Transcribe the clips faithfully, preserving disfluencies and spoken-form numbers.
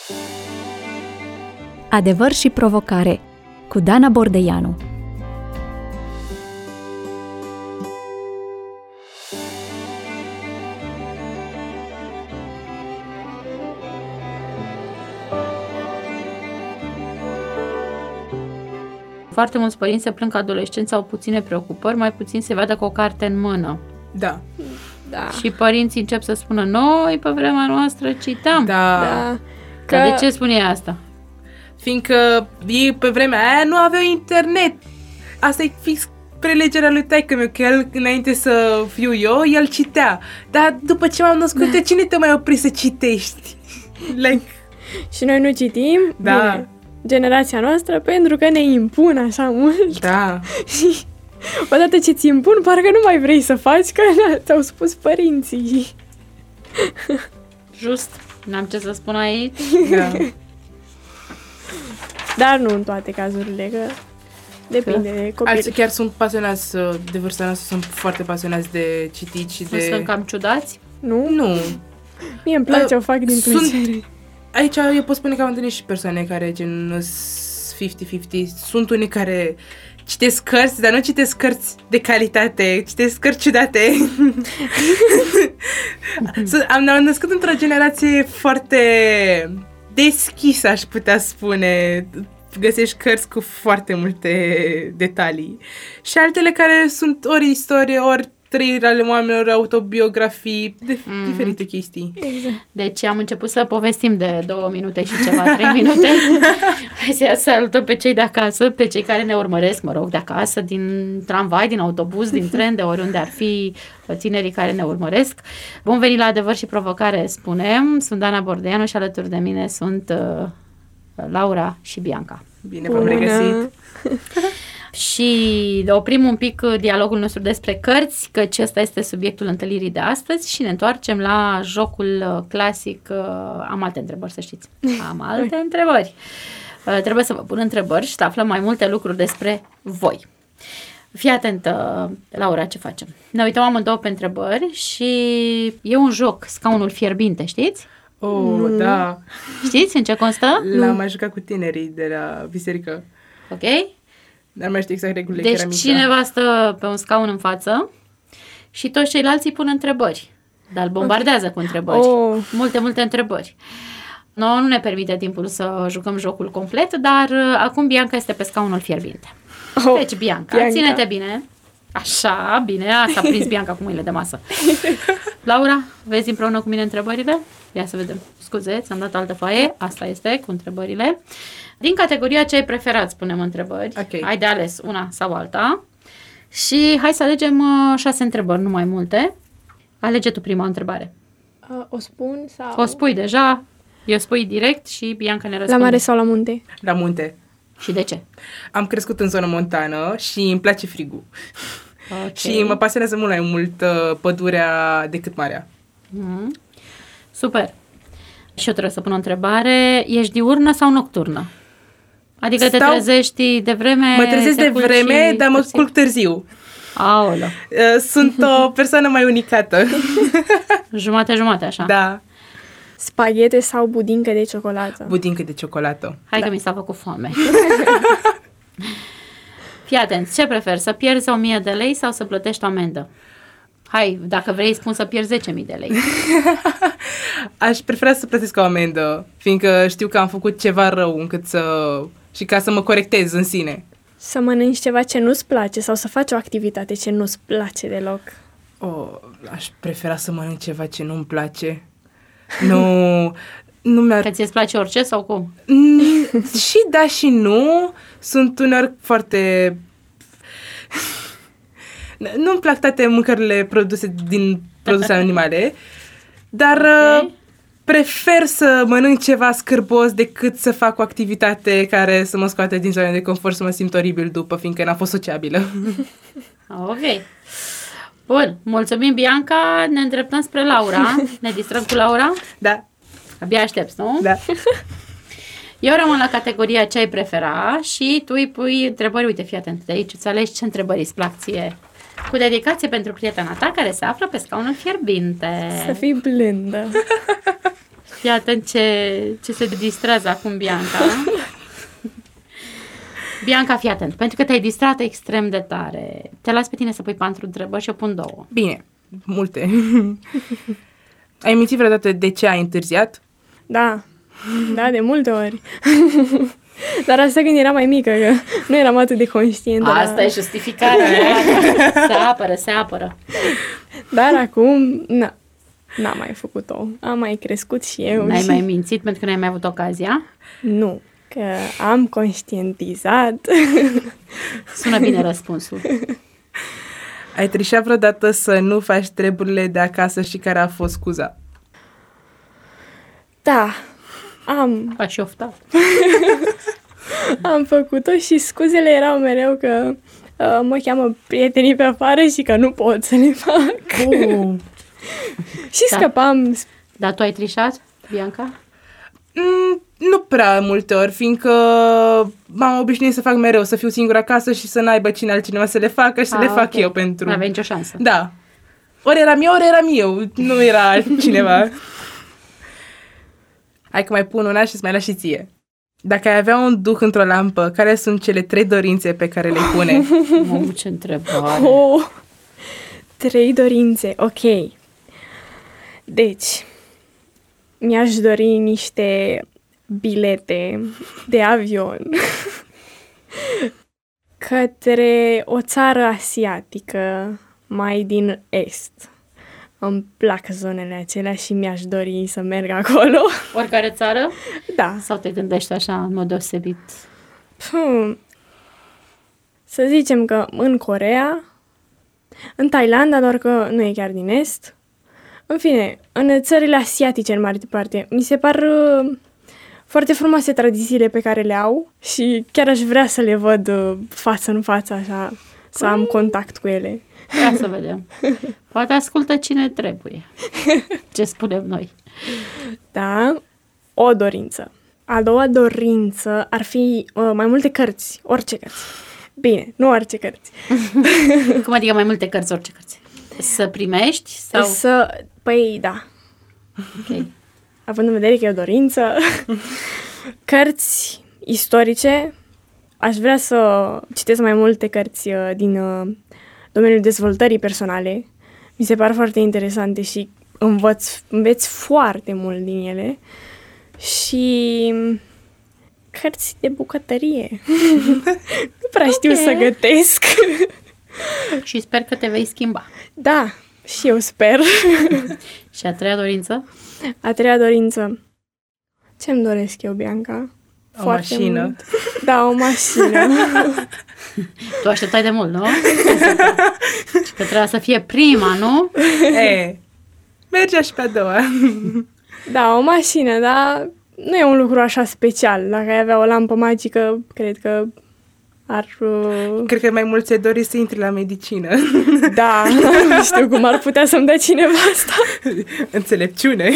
Adevăr și provocare cu Dana Bordeianu. Foarte mulți părinți se plâng că adolescenții au puține preocupări, mai puțin se vadă cu o carte în mână. Da. Da. Și părinții încep să spună, noi pe vremea noastră citam. Da. Da. Că... Dar de ce spune ea asta? Fiindcă ei pe vremea aia nu aveau internet. Asta e fix prelegerea lui taică-meu, că el, înainte să fiu eu, el citea. Dar după ce m-am născut, de cine te mai opri să citești? Like... Și noi nu citim? Da. Bine. Generația noastră, pentru că ne impun așa mult. Da. Și odată ce ți impun, parcă nu mai vrei să faci, că ți-au spus părinții. Just. N-am ce să spun aici. Da. Dar nu în toate cazurile, că depinde că? de copil. Alții chiar sunt pasionați, de vârsta noastră, sunt foarte pasionați de citit și Nu de... sunt cam ciudați? Nu? Nu. Mie îmi place, Uh, o fac din sunt- plăcere. Aici eu pot spune că am întâlnit și persoane care gen cincizeci cincizeci. Sunt unii care citesc cărți, dar nu citesc cărți de calitate, citesc cărți ciudate. Am ne-am născut într-o generație foarte deschisă, aș putea spune. Găsești cărți cu foarte multe detalii. Și altele care sunt ori istorie, ori trăiri ale oamenilor, autobiografii, de mm. diferite chestii. Exact. Deci am început să povestim de două minute și ceva, trei minute. Hai să salutăm pe cei de acasă, pe cei care ne urmăresc, mă rog, de acasă, din tramvai, din autobuz, din tren, de oriunde ar fi tinerii care ne urmăresc. Bun venit la Adevăr și Provocare, spunem. Sunt Dana Bordeianu și alături de mine sunt uh, Laura și Bianca. Bine v-am regăsit. Și oprim un pic dialogul nostru despre cărți, căci ăsta este subiectul întâlnirii de astăzi și ne întoarcem la jocul clasic. Am alte întrebări, să știți. Am alte întrebări. Trebuie să vă pun întrebări și să aflăm mai multe lucruri despre voi. Fii atentă, Laura, ce facem? Ne uităm amândouă pe întrebări și e un joc, scaunul fierbinte, știți? Oh, Nu. da. Știți în ce constă? L-am mai jucat cu tinerii de la biserică. Ok? Dar nu mai știu exact regulile, Deci că eram mică. cineva stă pe un scaun în față și toți ceilalți îi pun întrebări. Dar îl bombardează okay. cu întrebări. Oh. Multe, multe întrebări. Nouă nu ne permite timpul să jucăm jocul complet, dar uh, acum Bianca este pe scaunul fierbinte. Oh, Deci, Bianca, Bianca. ține-te bine. Așa, bine, asta a prins Bianca cu mâinile de masă. Laura, vezi împreună cu mine întrebările? Ia să vedem. Scuze, ți-am dat altă foaie. Asta este, cu întrebările. Din categoria ce ai preferat, spunem întrebări. Ok. Ai de ales una sau alta. Și hai să alegem uh, șase întrebări, nu mai multe. Alege tu prima întrebare. Uh, o spun sau... O spui deja, eu spui direct și Bianca ne La răspunde. mare sau la munte? La munte. Și de ce? Am crescut în zonă montană și îmi place frigul. Ok. Și mă pasionează mult mai mult uh, pădurea decât marea. Mm. Super. Și eu trebuie să pun o întrebare. Ești diurnă sau nocturnă? Adică te Stau- trezești de vreme? Mă trezesc te de culci vreme, dar mă târziu? culc târziu. Aolă. Uh, Sunt o persoană mai unicată. Jumate-jumate, așa. Da. Spaghete sau budincă de ciocolată? Budincă de ciocolată. Hai că mi s-a făcut foame. Fii atent, ce preferi? Să pierzi o mie de lei sau să plătești o amendă? Hai, dacă vrei, spun să pierzi zece mii de lei. Aș prefera să plătesc o amendă, fiindcă știu că am făcut ceva rău încât să... și ca să mă corectez în sine. Să mănânci ceva ce nu-ți place sau să faci o activitate ce nu-ți place deloc? Oh, aș prefera să mănânc ceva ce nu-mi place. Nu... Nu mi-ar... Că ți-ți place orice sau cum? Mm, și da și nu. Sunt uneori foarte... Nu-mi plac toate mâncările produse din produse animale, dar Ok. uh, prefer să mănânc ceva scârbos decât să fac o activitate care să mă scoate din zona de confort, să mă simt oribil după, fiindcă n-am fost sociabilă. Ok. Bun, mulțumim, Bianca. Ne îndreptăm spre Laura. Ne distrăm cu Laura? Da, Abia aștepți, nu? da. Eu rămân la categoria ce ai prefera și tu îi pui întrebări. Uite, fii atent de aici, îți alegi ce întrebări îți plac ție. Cu dedicație pentru prietena ta care se află pe scaunul fierbinte. Să fii blândă. Fii atent ce, ce se distrează acum Bianca. Bianca, fii atent, pentru că te-ai distrat extrem de tare. Te las pe tine să pui patru întrebări și eu pun două. Bine, multe. Ai mințit vreodată de ce ai întârziat? Da, da, de multe ori. Dar asta când eram mai mică, că nu eram atât de conștientă. Asta la... e justificarea. Se apără, se apără. Dar acum, na, n-am mai făcut-o. Am mai crescut și eu. N-ai și... mai mințit pentru că n-ai mai avut ocazia? Nu, că am conștientizat. Sună bine răspunsul. Ai trișat vreodată să nu faci treburile de acasă și care a fost scuza? Da, am. Faci și ofta. Am făcut-o și scuzele erau mereu că uh, mă cheamă prietenii pe afară și că nu pot să le fac. Uh. Și Da. scăpam. Dar tu ai trișat, Bianca? Mm, nu prea multe ori, fiindcă m-am obișnuit să fac mereu, să fiu singură acasă și să n-aibă cine altcineva să le facă și să Ah, le fac ok. eu pentru... Nu aveai nicio șansă. Da. Ori eram eu, ori eram eu. Nu era altcineva. Hai că mai pun una și îți mai las și ție. Dacă ai avea un duh într-o lampă, care sunt cele trei dorințe pe care le pune? Mamă, ce întrebare. Oh, trei dorințe, ok. Deci, mi-aș dori niște bilete de avion către o țară asiatică mai din est. Îmi plac zonele acelea și mi-aș dori să merg acolo. Oricare țară? Da. Sau te gândești așa, în mod deosebit? Hmm. Să zicem că în Coreea, în Thailanda, doar că nu e chiar din est. În fine, în țările asiatice, în mare parte, mi se par uh, foarte frumoase tradițiile pe care le au și chiar aș vrea să le văd uh, față în față, așa, să am contact cu ele. Ia să vedem. Poate ascultă cine trebuie. Ce spunem noi. Da, o dorință. A doua dorință ar fi uh, mai multe cărți, orice cărți. Bine, nu orice cărți. Cum adică mai multe cărți, orice cărți? Să primești? Sau... Să, păi, da. Ok. Având în vedere că e o dorință, cărți istorice, aș vrea să citesc mai multe cărți uh, din uh, domeniul dezvoltării personale. Mi se par foarte interesante și învăț, înveți foarte mult din ele. Și cărți de bucătărie. Nu prea știu Ok. să gătesc. Și sper că te vei schimba. Da, și eu sper. Și a treia dorință? A treia dorință. Ce-mi doresc eu, Bianca? O mașină. Mult. Da, o mașină. Tu așteptai de mult, nu? Și că trebuia să fie prima, nu? E, mergea și pe a doua. Da, o mașină, dar nu e un lucru așa special. Dacă ai avea o lampă magică, cred că ar... Uh... Cred că mai mult ți-ai dori să intri la medicină. Da, nu știu cum ar putea să-mi dea cineva asta. Înțelepciune.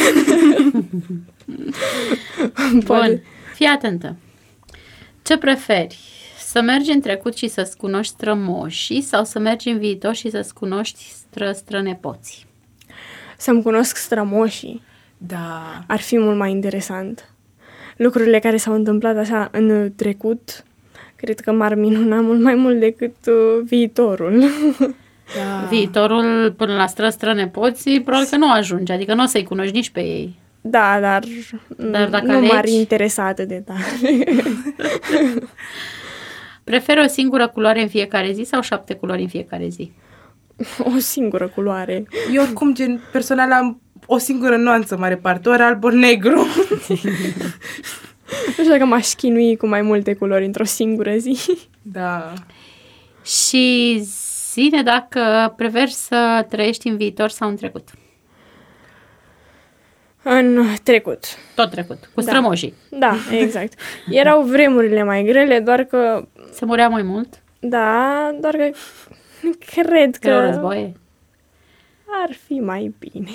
Bun, fii atentă. Ce preferi? Să mergi în trecut și să-ți cunoști strămoșii sau să mergi în viitor și să-ți cunoști stră-strănepoții? Să-mi cunosc strămoșii. Da. Ar fi mult mai interesant. Lucrurile care s-au întâmplat așa în trecut, cred că m-ar minuna mult mai mult decât uh, viitorul. Da. Viitorul până la stră-strănepoții probabil că nu ajunge, adică nu o să-i cunoști nici pe ei. Da, dar, Dar dacă nu m-ar alegi- interesa atât de tare. Preferi o singură culoare în fiecare zi sau șapte culori în fiecare zi? O singură culoare. Eu oricum, gen, personal, am o singură nuanță mare parte, ori alb, ori negru. Nu știu dacă m-aș chinui cu mai multe culori într-o singură zi. Da. Și zine dacă preferi să trăiești în viitor sau în trecut. În trecut. Tot trecut, cu Da. strămoșii. Da, exact. Erau vremurile mai grele, doar că... Se murea mai mult? Da, doar că cred Că erau că războaie? ar fi mai bine.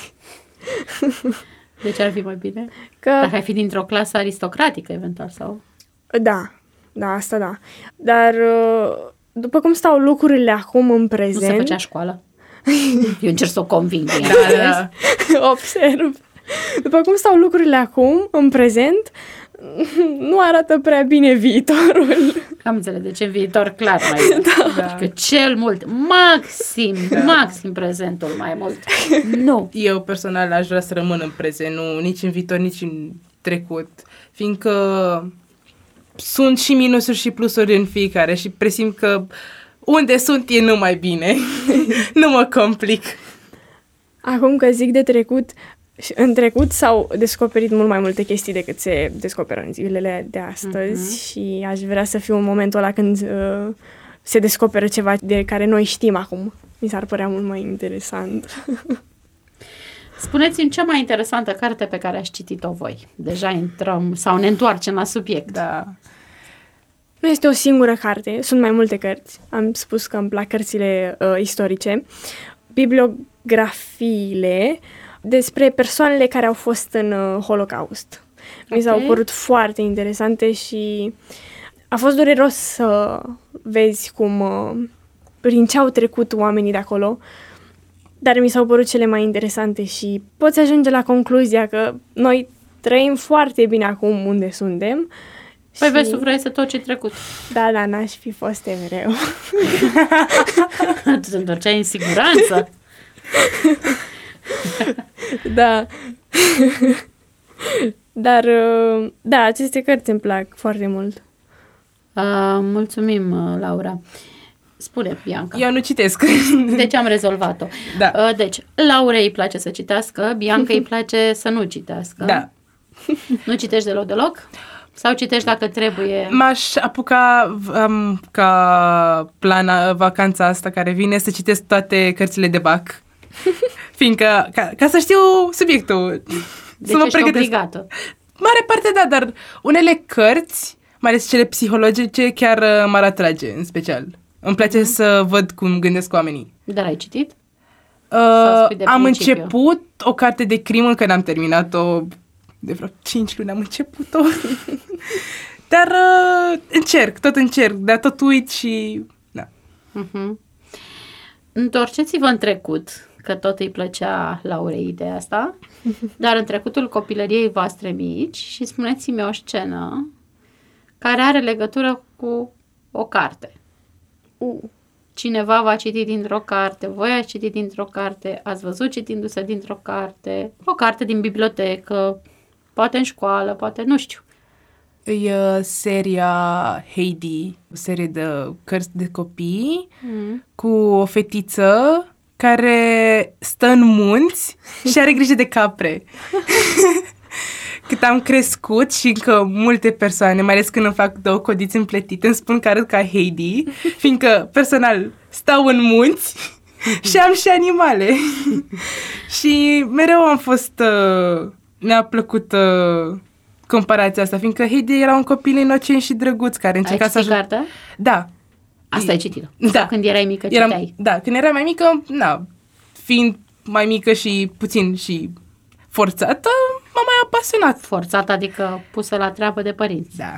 De ce ar fi mai bine? Că, Dacă ai fi dintr-o clasă aristocratică, eventual, sau... da, da, asta da. Dar după cum stau lucrurile acum în Nu se prezent, făcea școală? Eu încerc să o conving. Da, da. observ. După cum stau lucrurile acum, în prezent, nu arată prea bine viitorul. Am înțeles, deci în viitor clar mai mult. Da. Că cel mult, maxim, da. maxim prezentul mai mult. Nu. Eu personal aș vrea să rămân în prezent, nu nici în viitor, nici în trecut, fiindcă sunt și minusuri și plusuri în fiecare și presimt că unde sunt e numai bine. Nu mă complic. Acum că zic de trecut, în trecut s-au descoperit mult mai multe chestii decât se descoperă în zilele de astăzi uh-huh. și aș vrea să fiu în momentul ăla când uh, se descoperă ceva de care noi știm acum. Mi s-ar părea mult mai interesant. Spuneți-mi cea mai interesantă carte pe care ați citit-o voi. Deja intrăm sau ne întoarcem la subiect. Da. Nu este o singură carte, sunt mai multe cărți. Am spus că îmi plac cărțile uh, istorice. Bibliografiile despre persoanele care au fost în uh, Holocaust. Mi s-au Okay. părut foarte interesante și a fost dureros să vezi cum uh, prin ce au trecut oamenii de acolo, dar mi s-au părut cele mai interesante și poți ajunge la concluzia că noi trăim foarte bine acum unde suntem. Păi și... vezi, tu vrei să tot ce trecut. Da, da, n-aș fi fost evreu. Tu te întorceai în siguranță. Da. Dar, uh, da, aceste cărți îmi plac foarte mult. Uh, mulțumim, uh, Laura. Spune, Bianca. Eu nu citesc. Deci am rezolvat-o. Da. Uh, deci, Laurei îi place să citească, Bianca îi place să nu citească. Da. Nu citești deloc deloc? Sau citești dacă trebuie? M-aș apuca um, ca plan vacanța asta care vine să citesc toate cărțile de Bach. Fiindcă, ca, ca să știu subiectul. Deci să mă ești pregătesc. obligată. Mare parte da, dar unele cărți, mai ales cele psihologice, chiar uh, m-ar atrage în special. Îmi place mm-hmm. să văd cum gândesc oamenii. Dar ai citit? Uh, spui de am principiu? început o carte de crimă, că n-am terminat-o de vreo cinci luni, am început-o. Dar uh, încerc, tot încerc, dar tot uit și... Da. Uh-huh. Întorceți-vă în trecut, că tot îi plăcea Laurei ideea asta, dar în trecutul copilăriei voastre mici și spuneți-mi o scenă care are legătură cu o carte. Uh. Cineva va citi dintr-o carte, voi ați citit dintr-o carte, ați văzut citindu-se dintr-o carte, o carte din bibliotecă, poate în școală, poate nu știu. E uh, seria Heidi, o serie de cărți de copii Mm. cu o fetiță care stă în munți și are grijă de capre. Cât am crescut și încă multe persoane, mai ales când îmi fac două codiți împletite, îmi spun că arăt ca Heidi, fiindcă personal stau în munți și am și animale. Și mereu am fost, uh, mi-a plăcut uh, comparația asta, fiindcă Heidi era un copil inocent și drăguț care încerca Ai să citit ajute. cartea? Da. Asta ai citit. Da. Sau când erai mică citeai? Eram, da, când eram mai mică, na, fiind mai mică și puțin și forțată, m-a mai apasionat. Forțat, adică pusă la treabă de părinți. Da.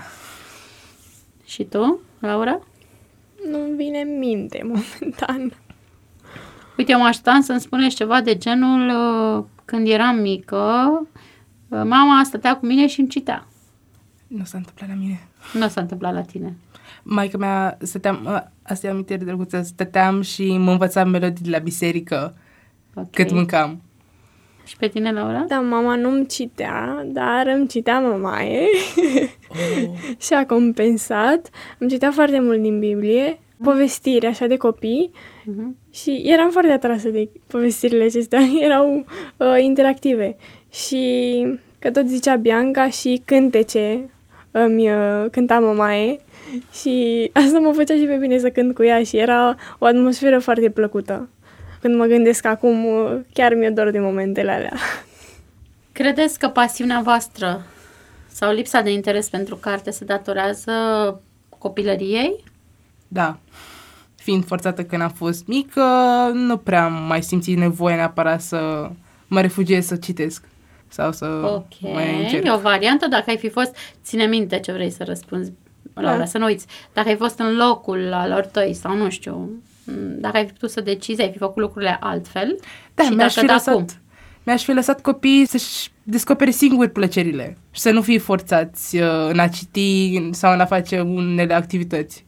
Și tu, Laura? Nu-mi vine în minte momentan. Uite, eu mă așteptam să-mi spuneți ceva de genul, uh, când eram mică, uh, mama stătea cu mine și îmi citea. Nu s-a întâmplat la mine. Nu s-a întâmplat la tine. Maica mea, stăteam, a, asta e o amintire drăguță, stăteam și mă învățam melodii de la biserică Okay. cât mâncam. Și pe tine, Laura? Da, mama nu-mi citea, dar îmi citea mamaie Oh. și a compensat. Îmi citea foarte mult din Biblie, povestiri așa de copii Uh-huh. și eram foarte atrasă de povestirile acestea, erau uh, interactive. Și că tot zicea Bianca și cântece îmi uh, cânta mamaie și asta mă făcea și pe bine să cânt cu ea și era o atmosferă foarte plăcută. Când mă gândesc acum, uh, chiar mi-e dor de momentele alea. Credeți că pasiunea voastră sau lipsa de interes pentru carte se datorează copilăriei? Da. Fiind forțată când am fost mică, nu prea am mai simțit nevoie neapărat să mă refugiez să citesc sau să Ok, mai încerc. e o variantă. Dacă ai fi fost, ține minte ce vrei să răspunzi, Laura, Da. să nu uiți. Dacă ai fost în locul alor tăi sau nu știu, dacă ai fi putut să decizi, ai fi făcut lucrurile altfel. Da, și mi-aș dacă fi da, lăsat, cum? mi-aș fi lăsat copiii să-și descopere singuri plăcerile și să nu fie forțați uh, în a citi sau în a face unele activități.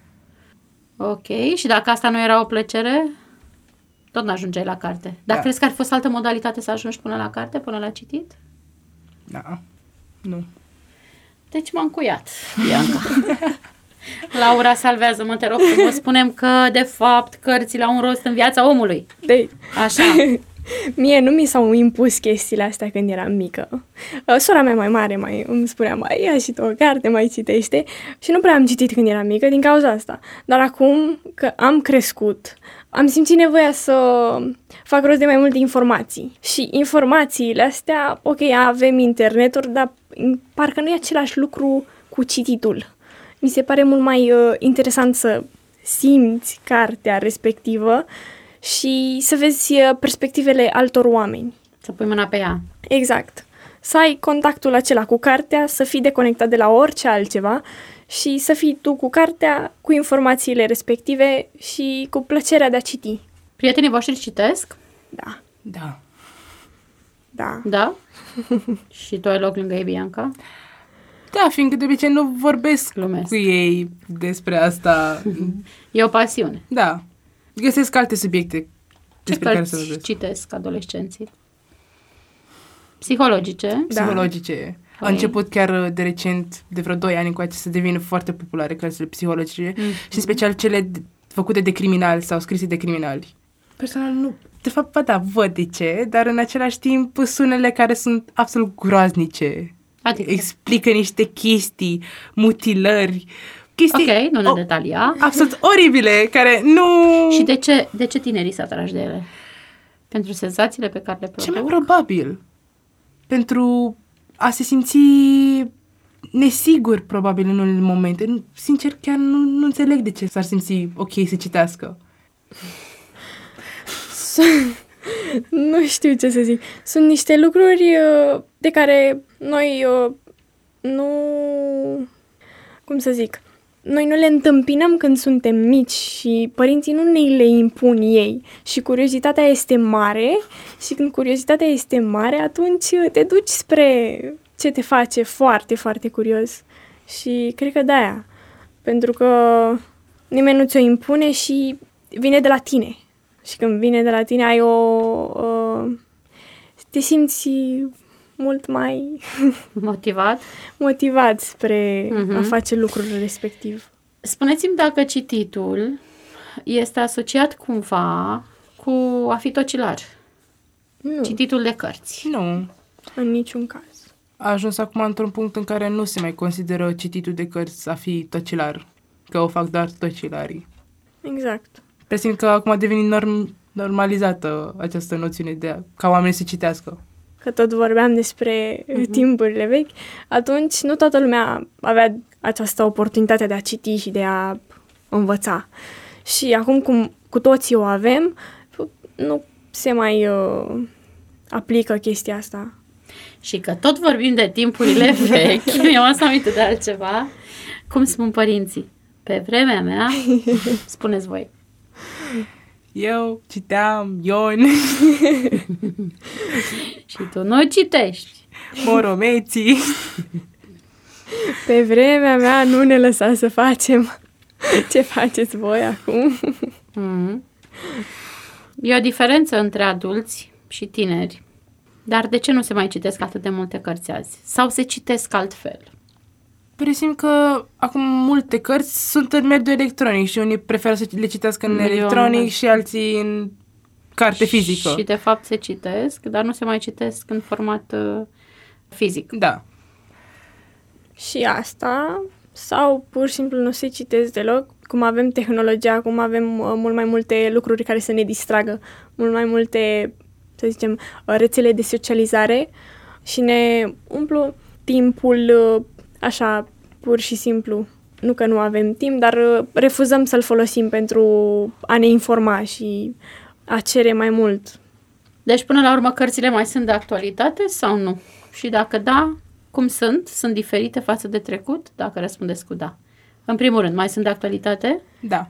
Ok, și dacă asta nu era o plăcere, tot n-ajungeai la carte. Dar Da. crezi că ar fi fost altă modalitate să ajungi până la carte, până la citit? Da, nu. Deci m-am cuiat, Bianca. Laura, salvează-mă, te rog frumos. Spunem că, de fapt, cărțile au un rost în viața omului. De, Așa. mie nu mi s-au impus chestiile astea când eram mică. Uh, Sora mea mai mare mai îmi spunea, mai ia și tu o carte, mai citește. Și nu prea am citit când eram mică din cauza asta. Dar acum că am crescut, am simțit nevoia să fac rost de mai multe informații. Și informațiile astea, ok, avem internetul, dar parcă nu e același lucru cu cititul. Mi se pare mult mai uh, interesant să simți cartea respectivă și să vezi uh, perspectivele altor oameni. Să pui mâna pe ea. Exact. Să ai contactul acela cu cartea, să fii deconectat de la orice altceva și să fii tu cu cartea, cu informațiile respective și cu plăcerea de a citi. Prietenii voștri citesc? Da. Da. Da. Da? Și tu ai loc lângă ei, Bianca? Da, fiindcă de obicei nu vorbesc Glumesc. cu ei despre asta. E o pasiune. Da. Găsesc alte subiecte Ce despre care să cărți vorbesc. citesc adolescenții? Psihologice? Da. Psihologice. A Ok. început chiar de recent, de vreo doi ani încoace, să devină foarte populare cărțile psihologice Mm. și în special cele de- făcute de criminali sau scrise de criminali. Personal nu, de fapt, ba da, văd de ce, dar în același timp sunt unele care sunt absolut groaznice. Adică? Explică niște chestii, mutilări, chestii Ok, nu ne o- detalia. absolut oribile, care nu... Și de ce, de ce tinerii se atragi de ele? Pentru senzațiile pe care le produc? Ce mai probabil. Pentru a se simți nesigur, probabil, în unele momente. Nu- Sincer, chiar nu, nu înțeleg de ce s-ar simți ok să citească. Nu știu ce să zic. Sunt niște lucruri uh, de care noi uh, nu... Cum să zic? Noi nu le întâmpinăm când suntem mici și părinții nu ne le impun ei. Și curiozitatea este mare și când curiozitatea este mare, atunci te duci spre ce te face foarte, foarte curios. Și cred că de-aia. Pentru că nimeni nu ți-o impune și vine de la tine. Și când vine de la tine ai o... Uh, te simți mult mai Motivat? motivat spre Mhm. a face lucrul respectiv. Spuneți-mi dacă cititul este asociat cumva cu a fi tocilar. Nu, Cititul de cărți. Nu. în niciun caz. A ajuns acum într-un punct în care nu se mai consideră cititul de cărți a fi tocilar. Că o fac doar tocilarii. Exact. Presimt că acum a devenit norm, normalizată această noțiune de a, ca oamenii să citească. Că tot vorbeam despre uh-huh. timpurile vechi, atunci nu toată lumea avea această oportunitate de a citi și de a învăța. Și acum cum cu toții o avem, nu se mai uh, aplică chestia asta. Și că tot vorbim de timpurile vechi, eu am să aminte de altceva. Cum spun părinții? Pe vremea mea, spuneți voi. Eu citeam Ion, Și tu nu citești. Moromeții. Pe vremea mea nu ne lăsa să facem ce faceți voi acum. Mm. E o diferență între adulți și tineri. Dar de ce nu se mai citesc atât de multe cărți azi? Sau se citesc altfel? Presimt că acum multe cărți sunt în mediul electronic și unii preferă să le citească în Milioane. electronic și alții în carte fizică. Și de fapt se citesc, dar nu se mai citesc în format uh, fizic. Da. Și asta, sau pur și simplu nu se citesc deloc, cum avem tehnologia, acum avem uh, mult mai multe lucruri care să ne distragă, mult mai multe, să zicem, uh, rețele de socializare și ne umplu timpul uh, așa, pur și simplu. Nu că nu avem timp, dar uh, refuzăm să-l folosim pentru a ne informa și a cere mai mult. Deci, până la urmă, cărțile mai sunt de actualitate sau nu? Și dacă da, cum sunt? Sunt diferite față de trecut? Dacă răspundeți cu da. În primul rând, mai sunt de actualitate, Da.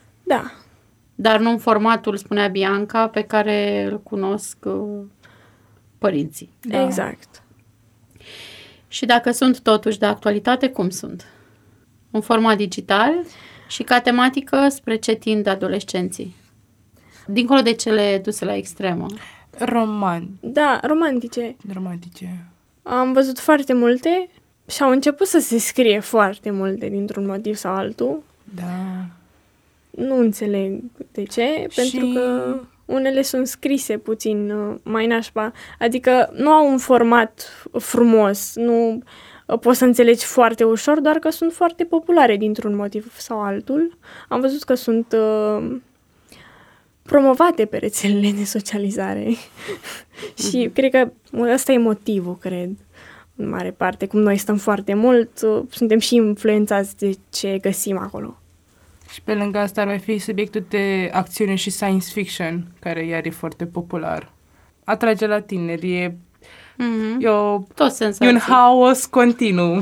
Da, dar nu în formatul, spunea Bianca, pe care îl cunosc uh, părinții. Da. Exact. Și dacă sunt totuși de actualitate, cum sunt? În format digital și ca tematică spre ce tind adolescenții? Dincolo de cele duse la extremă. Roman. Da, romantice. Romantice. Am văzut foarte multe și au început să se scrie foarte multe dintr-un motiv sau altul. Da. Nu înțeleg de ce, Și- pentru că unele sunt scrise puțin uh, mai nașpa. Adică nu au un format frumos, nu uh, poți să înțelegi foarte ușor, doar că sunt foarte populare dintr-un motiv sau altul. Am văzut că sunt uh, promovate pe rețelele de socializare și cred că ăsta e motivul, cred, în mare parte. Cum noi stăm foarte mult, uh, suntem și influențați de ce găsim acolo. Și pe lângă asta ar mai fi subiectul de acțiune și science fiction, care iar e foarte popular. Atrage la tineri, e, Mm-hmm. e, o, Tot e senzații. un haos continuu.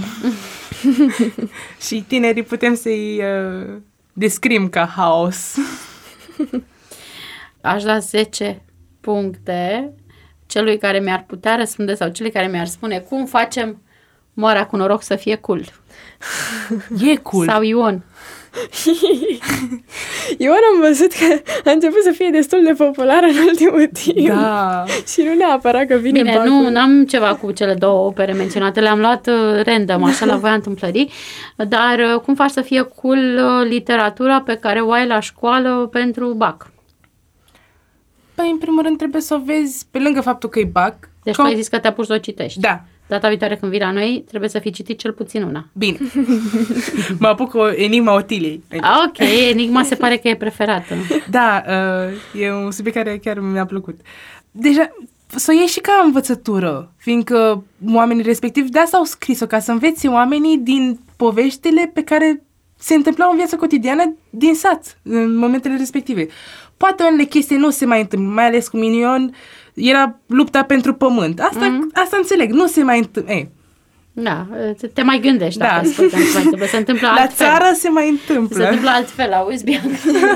Și tinerii putem să-i uh, descrim ca haos. Aș da zece puncte celui care mi-ar putea răspunde sau celui care mi-ar spune cum facem moara cu noroc să fie cool. E cool. Sau Ion. Eu am văzut că a început să fie destul de populară în ultimul timp. Da. Și nu neapărat că vine Bine, bacul. nu n-am ceva cu cele două opere menționate, le-am luat uh, random, așa la voia întâmplării, dar uh, cum faci să fie cool uh, literatura pe care o ai la școală pentru bac? Păi, în primul rând, trebuie să o vezi, pe lângă faptul că e bac. Deci că... tu ai zis că te apuci să o citești. Da. Data viitoare când vii la noi, trebuie să fi citit cel puțin una. Bine. Mă apuc cu Enigma Otiliei. Ah, ok, Enigma se pare că e preferată. Da, uh, e un subiect care chiar mi-a plăcut. Deja, să o iei și ca învățătură, fiindcă oamenii respectivi de asta au scris-o, ca să învețe oamenii din poveștile pe care se întâmplau în viața cotidiană din sat, în momentele respective. Poate unele chestii nu se mai întâmplă, mai ales cu Minion, era lupta pentru pământ. Asta, mm. asta înțeleg, nu se mai întâmplă. Ei, Da, te mai gândești Da. dacă ascultăm ce mai întâmplă. Se întâmplă la altfel. țară se mai întâmplă. Se întâmplă altfel, auzi, Bianca?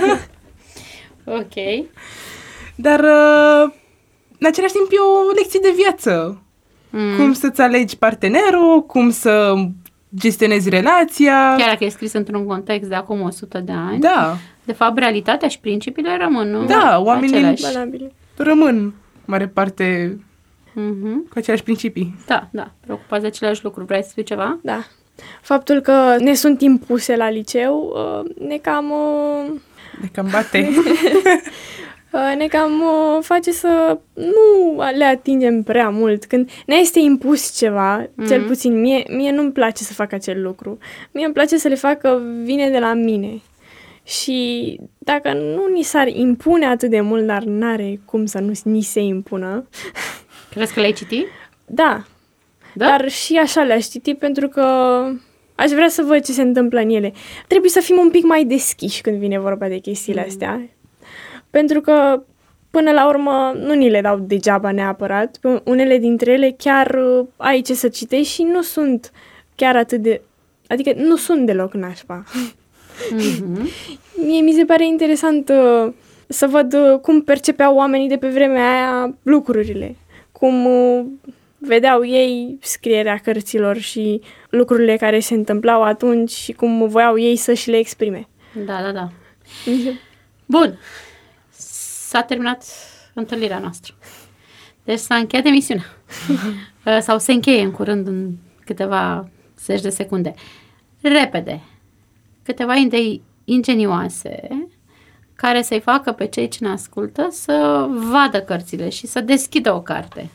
Ok. Dar, uh, în același timp, e o lecție de viață. Mm. Cum să-ți alegi partenerul, cum să gestionezi relația. Chiar dacă e scris într-un context de acum o sută de ani, Da, de fapt, realitatea și principiile rămân, nu? Da, oamenii- aceleași. Valabile. rămân mare parte Mhm. cu aceleași principii. Da, da, preocupați de aceleași lucruri. Vrei să spui ceva? Da. Faptul că ne sunt impuse la liceu uh, ne cam... Uh, De cam bate. uh, ne cam uh, face să nu le atingem prea mult. Când ne este impus ceva, mm-hmm. cel puțin mie, mie nu-mi place să fac acel lucru. Mie îmi place să le fac că vine de la mine. Și dacă nu ni s-ar impune atât de mult, dar n-are cum să nu ni se impună, Crezi că le-ai citit? da, Da? dar și așa le-aș citi pentru că aș vrea să văd ce se întâmplă în ele. Trebuie să fim un pic mai deschiși când vine vorba de chestiile Mm. astea. Pentru că, până la urmă, nu ni le dau degeaba neapărat. Unele dintre ele chiar uh, ai ce să citești și nu sunt chiar atât de... Adică nu sunt deloc nașpa. Mhm. Mie mi se pare interesant uh, să văd uh, cum percepeau oamenii de pe vremea aia lucrurile. Cum uh, vedeau ei scrierea cărților și lucrurile care se întâmplau atunci și cum voiau ei să și le exprime. Da, da, da. Bun. S-a terminat întâlnirea noastră. Deci s-a încheiat emisiunea. Uh, Sau se încheie în curând, în câteva zeci de secunde. Repede. Câteva idei ingenioase care să-i facă pe cei ce ne ascultă să vadă cărțile și să deschidă o carte.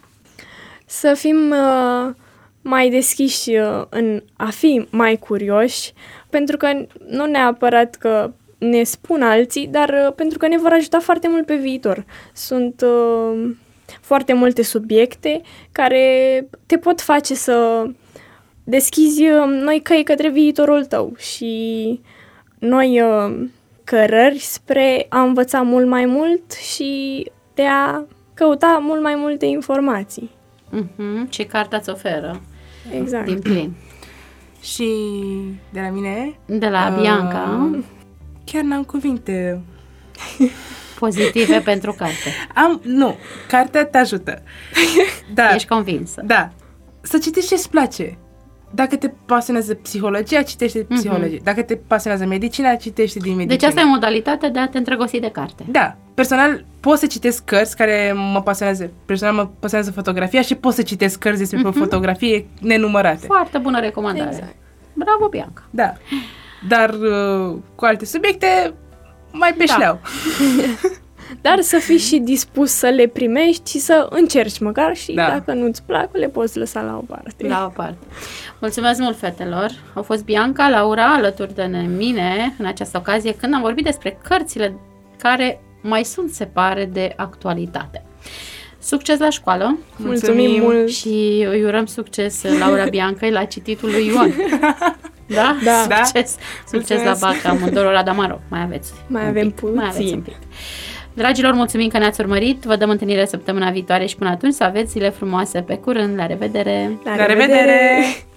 Să fim uh, mai deschiși uh, în a fi mai curioși, pentru că nu neapărat că ne spun alții, dar uh, pentru că ne vor ajuta foarte mult pe viitor. Sunt uh, foarte multe subiecte care te pot face să deschizi uh, noi căi către viitorul tău și noi uh, cărări spre a învăța mult mai mult și de a căuta mult mai multe informații. Uh-huh. Ce cartea îți oferă Exact. din plin. Și de la mine... De la uh, Bianca. Chiar n-am cuvinte. pozitive pentru carte. Am, nu, cartea te ajută. Da. Ești convinsă. Da. Să citești ce-ți place. Dacă te pasionează psihologia, citește psihologie. Mm-hmm. Dacă te pasionează medicina, citește din medicină. Deci asta e modalitatea de a te îndrăgosti de carte. Da. Personal, pot să citesc cărți care mă pasionează. Personal, mă pasionează fotografia și pot să citesc cărți despre mm-hmm. fotografie nenumărate. Foarte bună recomandare. Exact. Bravo, Bianca. Da. Dar uh, cu alte subiecte, mai pe Da. șleau. Dar să fii și dispus să le primești și să încerci măcar și Da. dacă nu-ți plac, le poți lăsa la o parte. La o parte. Mulțumesc mult, fetelor. Au fost Bianca, Laura, alături de mine în această ocazie când am vorbit despre cărțile care mai sunt, se pare, de actualitate. Succes la școală. Mulțumim, Mulțumim. mult! Și îi urăm succes Laura Biancăi la cititul lui Ion. Da? Da. Succes, succes la Mulțumesc. Bac amândurora, dar mă rog, mai aveți Mai un avem pic, mai aveți puțin. un pic. Dragilor, mulțumim că ne-ați urmărit. Vă dăm întâlnire săptămâna viitoare și până atunci să aveți zile frumoase. Pe curând, la revedere! La revedere!